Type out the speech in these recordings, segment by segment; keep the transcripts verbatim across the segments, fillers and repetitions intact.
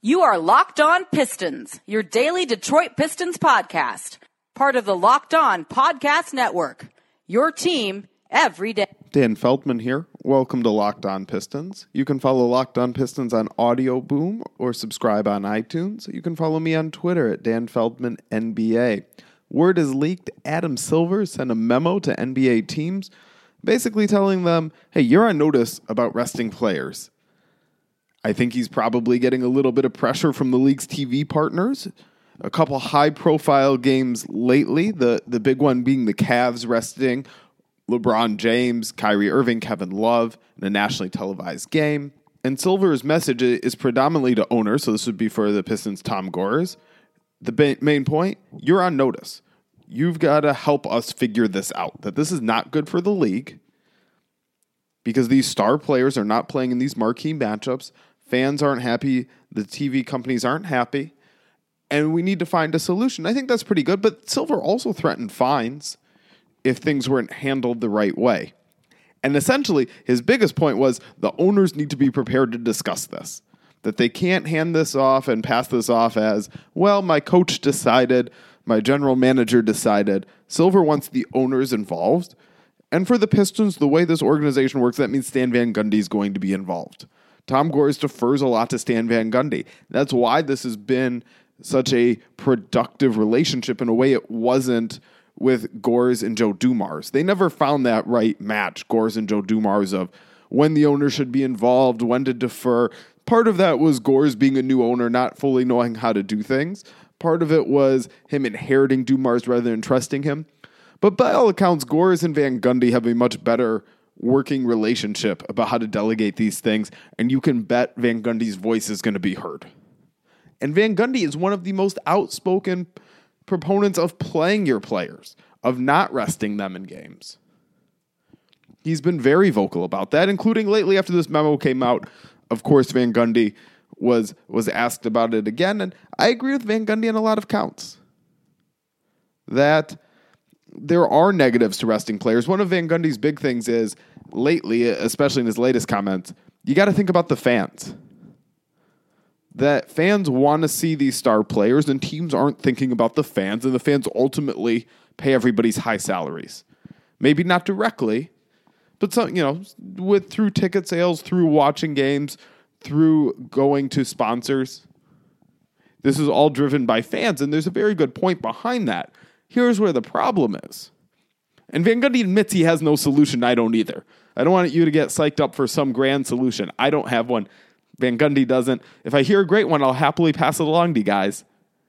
You are Locked On Pistons, your daily Detroit Pistons podcast. Part of the Locked On Podcast Network. Your team every day. Dan Feldman here. Welcome to Locked On Pistons. You can follow Locked On Pistons on Audio Boom or subscribe on iTunes. You can follow me on Twitter at Dan Feldman N B A. Word is leaked, Adam Silver sent a memo to N B A teams basically telling them, hey, you're on notice about resting players. I think he's probably getting a little bit of pressure from the league's T V partners. A couple high-profile games lately, the, the big one being the Cavs resting LeBron James, Kyrie Irving, Kevin Love in a nationally televised game. And Silver's message is predominantly to owners, so this would be for the Pistons' Tom Gores. The ba- main point, you're on notice. You've got to help us figure this out, that this is not good for the league because these star players are not playing in these marquee matchups. Fans aren't happy. The T V companies aren't happy. And we need to find a solution. I think that's pretty good. But Silver also threatened fines if things weren't handled the right way. And essentially, his biggest point was the owners need to be prepared to discuss this. That they can't hand this off and pass this off as, well, my coach decided, my general manager decided. Silver wants the owners involved. And for the Pistons, the way this organization works, that means Stan Van Gundy is going to be involved. Tom Gores defers a lot to Stan Van Gundy. That's why this has been such a productive relationship in a way it wasn't with Gores and Joe Dumars. They never found that right match, Gores and Joe Dumars, of when the owner should be involved, when to defer. Part of that was Gores being a new owner, not fully knowing how to do things. Part of it was him inheriting Dumars rather than trusting him. But by all accounts, Gores and Van Gundy have a much better working relationship about how to delegate these things, and you can bet Van Gundy's voice is going to be heard. And Van Gundy is one of the most outspoken proponents of playing your players, of not resting them in games. He's been very vocal about that, including lately after this memo came out. Of course, Van Gundy was, was asked about it again, and I agree with Van Gundy on a lot of counts. That there are negatives to resting players. One of Van Gundy's big things is, lately, especially in his latest comments, you got to think about the fans. That fans want to see these star players, and teams aren't thinking about the fans, and the fans ultimately pay everybody's high salaries. Maybe not directly, but some, you know, with through ticket sales, through watching games, through going to sponsors. This is all driven by fans, and there's a very good point behind that. Here's where the problem is. And Van Gundy admits he has no solution. I don't either. I don't want you to get psyched up for some grand solution. I don't have one. Van Gundy doesn't. If I hear a great one, I'll happily pass it along to you guys.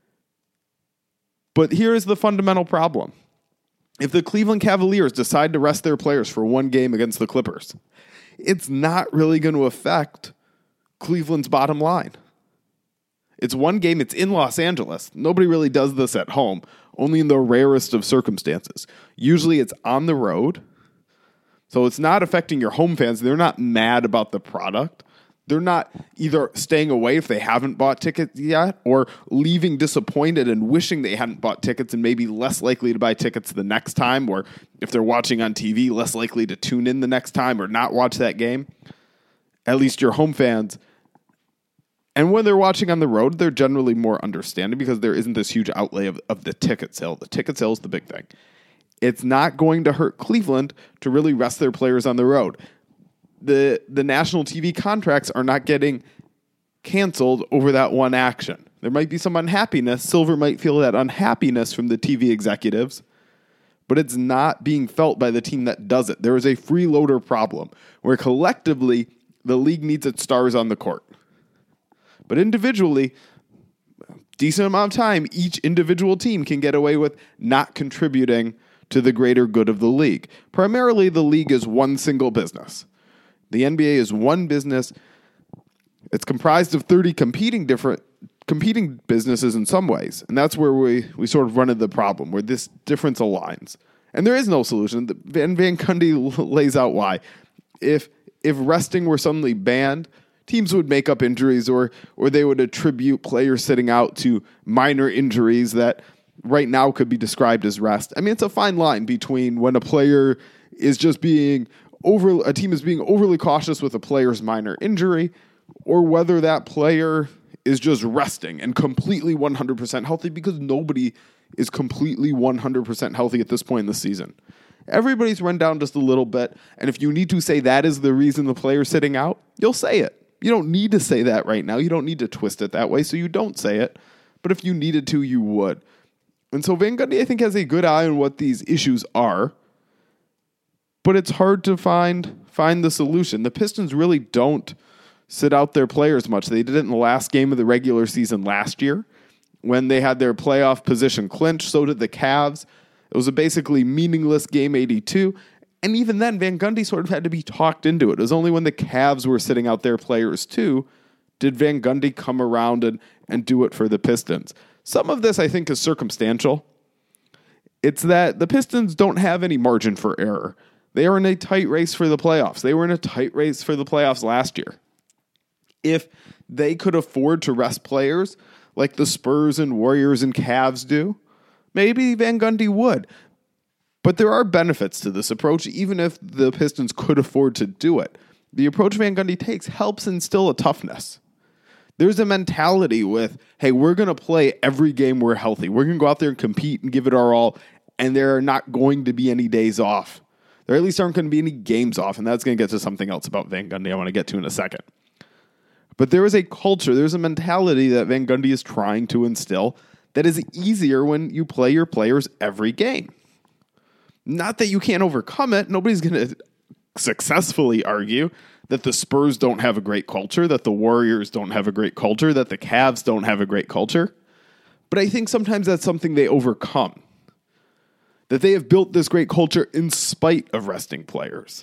But here's the fundamental problem. If the Cleveland Cavaliers decide to rest their players for one game against the Clippers, it's not really going to affect Cleveland's bottom line. It's one game. It's in Los Angeles. Nobody really does this at home, only in the rarest of circumstances. Usually it's on the road. So it's not affecting your home fans. They're not mad about the product. They're not either staying away if they haven't bought tickets yet or leaving disappointed and wishing they hadn't bought tickets and maybe less likely to buy tickets the next time, or if they're watching on T V, less likely to tune in the next time or not watch that game. At least your home fans. And when they're watching on the road, they're generally more understanding because there isn't this huge outlay of, of the ticket sale. The ticket sale is the big thing. It's not going to hurt Cleveland to really rest their players on the road. The the national T V contracts are not getting canceled over that one action. There might be some unhappiness. Silver might feel that unhappiness from the T V executives, but it's not being felt by the team that does it. There is a freeloader problem where collectively the league needs its stars on the court. But individually, decent amount of time, each individual team can get away with not contributing to the greater good of the league. Primarily, the league is one single business. The N B A is one business. It's comprised of thirty competing different competing businesses in some ways. And that's where we, we sort of run into the problem, where this difference aligns. And there is no solution. Van, Van Gundy lays out why. If if resting were suddenly banned, teams would make up injuries, or or they would attribute players sitting out to minor injuries that right now could be described as rest. I mean, it's a fine line between when a player is just being over, a team is being overly cautious with a player's minor injury, or whether that player is just resting and completely one hundred percent healthy, because nobody is completely one hundred percent healthy at this point in the season. Everybody's run down just a little bit, and if you need to say that is the reason the player's sitting out, you'll say it. You don't need to say that right now. You don't need to twist it that way, so you don't say it. But if you needed to, you would. And so Van Gundy, I think, has a good eye on what these issues are, but it's hard to find find the solution. The Pistons really don't sit out their players much. They did it in the last game of the regular season last year when they had their playoff position clinched. So did the Cavs. It was a basically meaningless game eighty-two. And even then, Van Gundy sort of had to be talked into it. It was only when the Cavs were sitting out their players too did Van Gundy come around and, and do it for the Pistons. Some of this, I think, is circumstantial. It's that the Pistons don't have any margin for error. They are in a tight race for the playoffs. They were in a tight race for the playoffs last year. If they could afford to rest players like the Spurs and Warriors and Cavs do, maybe Van Gundy would. But there are benefits to this approach, even if the Pistons could afford to do it. The approach Van Gundy takes helps instill a toughness. There's a mentality with, hey, we're going to play every game we're healthy. We're going to go out there and compete and give it our all, and there are not going to be any days off. There at least aren't going to be any games off, and that's going to get to something else about Van Gundy I want to get to in a second. But there is a culture, there's a mentality that Van Gundy is trying to instill that is easier when you play your players every game. Not that you can't overcome it. Nobody's going to successfully argue that the Spurs don't have a great culture, that the Warriors don't have a great culture, that the Cavs don't have a great culture. But I think sometimes that's something they overcome. That they have built this great culture in spite of resting players.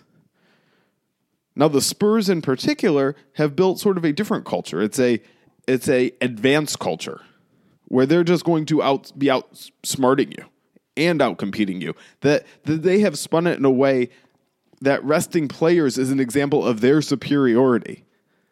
Now, the Spurs in particular have built sort of a different culture. It's a it's a advanced culture where they're just going to out be outsmarting you and outcompeting you. That, that they have spun it in a way that resting players is an example of their superiority.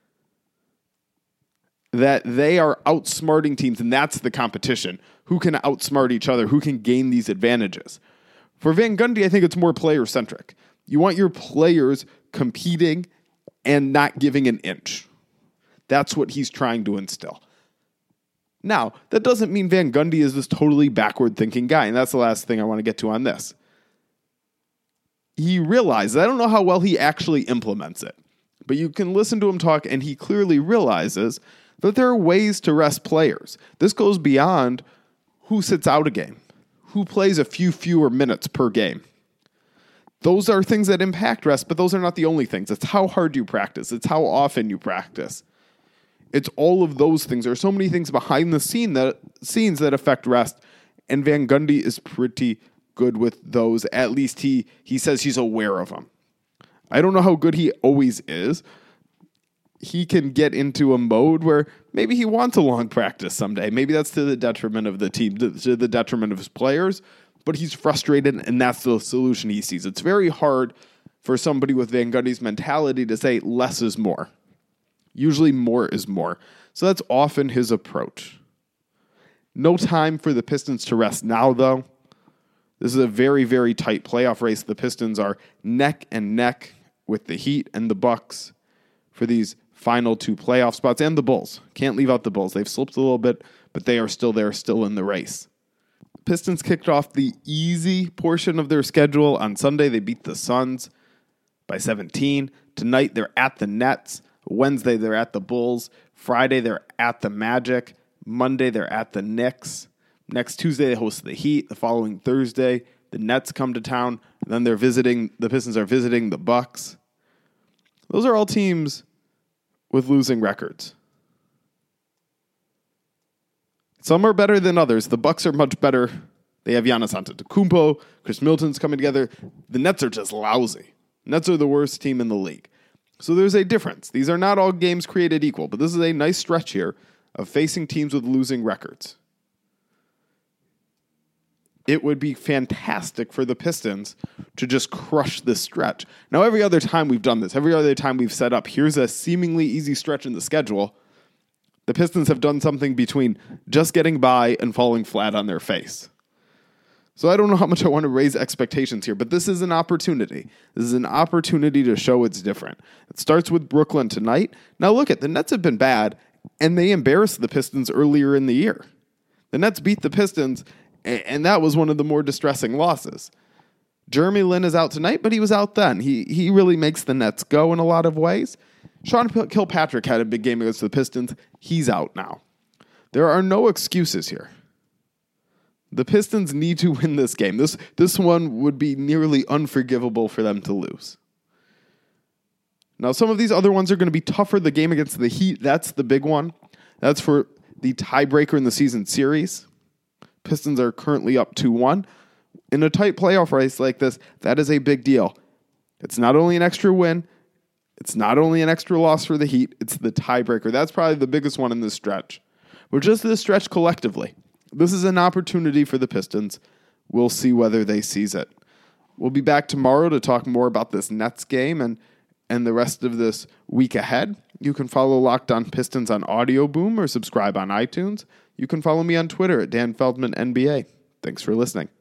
That they are outsmarting teams, and that's the competition. Who can outsmart each other? Who can gain these advantages? For Van Gundy, I think it's more player-centric. You want your players competing and not giving an inch. That's what he's trying to instill. Now, that doesn't mean Van Gundy is this totally backward-thinking guy, and that's the last thing I want to get to on this. He realizes, I don't know how well he actually implements it, but you can listen to him talk, and he clearly realizes that there are ways to rest players. This goes beyond who sits out a game, who plays a few fewer minutes per game. Those are things that impact rest, but those are not the only things. It's how hard you practice. It's how often you practice. It's all of those things. There are so many things behind the scene that scenes that affect rest, and Van Gundy is pretty good with those. At least he he says he's aware of them. I don't know how good he always is. He can get into a mode where maybe he wants a long practice someday. Maybe that's to the detriment of the team, to the detriment of his players. But he's frustrated, and that's the solution he sees. It's very hard for somebody with Van Gundy's mentality to say less is more. Usually more is more. So that's often his approach. No time for the Pistons to rest now, though. This is a very, very tight playoff race. The Pistons are neck and neck with the Heat and the Bucks for these final two playoff spots, and the Bulls. Can't leave out the Bulls. They've slipped a little bit, but they are still there, still in the race. Pistons kicked off the easy portion of their schedule on Sunday. They beat the Suns by seventeen. Tonight, they're at the Nets. Wednesday, they're at the Bulls. Friday, they're at the Magic. Monday, they're at the Knicks. Next Tuesday, they host the Heat. The following Thursday, the Nets come to town. And then they're visiting, the Pistons are visiting the Bucks. Those are all teams with losing records. Some are better than others. The Bucks are much better. They have Giannis Antetokounmpo, Chris Middleton's coming together. The Nets are just lousy. Nets are the worst team in the league. So there's a difference. These are not all games created equal, but this is a nice stretch here of facing teams with losing records. It would be fantastic for the Pistons to just crush this stretch. Now, every other time we've done this, every other time we've set up, here's a seemingly easy stretch in the schedule, the Pistons have done something between just getting by and falling flat on their face. So I don't know how much I want to raise expectations here, but this is an opportunity. This is an opportunity to show it's different. It starts with Brooklyn tonight. Now look at the Nets have been bad, and they embarrassed the Pistons earlier in the year. The Nets beat the Pistons, and that was one of the more distressing losses. Jeremy Lin is out tonight, but he was out then. He he really makes the Nets go in a lot of ways. Sean Kilpatrick had a big game against the Pistons. He's out now. There are no excuses here. The Pistons need to win this game. This this one would be nearly unforgivable for them to lose. Now, some of these other ones are going to be tougher. The game against the Heat, that's the big one. That's for the tiebreaker in the season series. Pistons are currently up two one. In a tight playoff race like this, that is a big deal. It's not only an extra win, it's not only an extra loss for the Heat, it's the tiebreaker. That's probably the biggest one in this stretch. But just this stretch collectively, this is an opportunity for the Pistons. We'll see whether they seize it. We'll be back tomorrow to talk more about this Nets game and, and the rest of this week ahead. You can follow Locked On Pistons on Audio Boom or subscribe on iTunes. You can follow me on Twitter at Dan Feldman N B A. Thanks for listening.